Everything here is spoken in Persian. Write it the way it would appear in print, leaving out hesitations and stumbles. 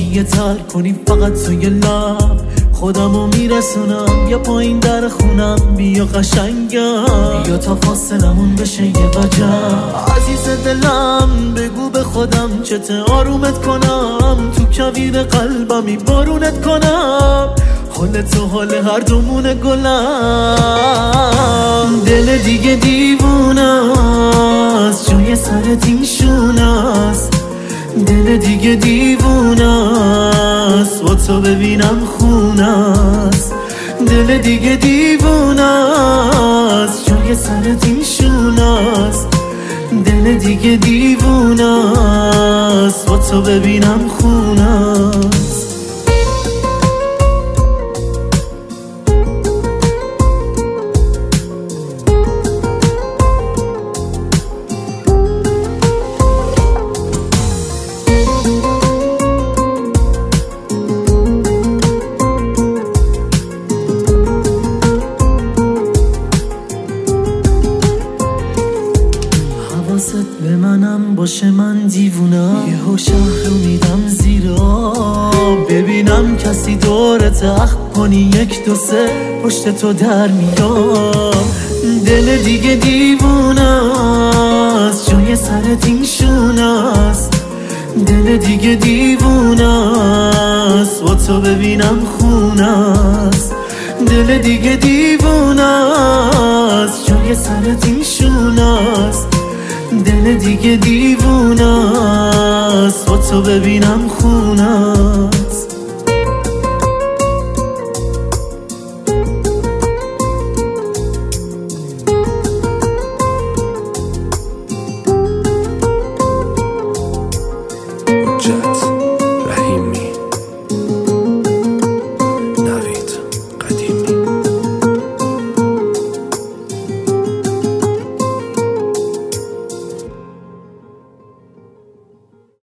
یه تر کنی فقط توی لب خودمو میرسونم یا پایین در خونم بیا قشنگم بیا تا فاصلمون بشه یه وجب عزیز دلم بگو به خودم چته آرومت کنم تو کویر قلبمی بارونت کنم حال تو حال هر دومون گلم دل دیگه دیوونه است جای سرت این شونه است دل دیگه دیوونه است با تو ببینم خونه است دل دیگه دیوونه است جای سرت این شونه است دل دیگه دیوونه است با تو ببینم خونه است حواست به منم باشه من دیوونم یهو شهر رو میدم زیر آب ببینم کسی دورت اخم کنی یک دو سه پشت تو در میام دل دیگه دیوونه است جای سرت این شونه است دل دیگه دیوونه است با تو ببینم خونه است دل دیگه دیوونه است جای سرت این شونه است دل دیگه دیوونه است با تو ببینم خونه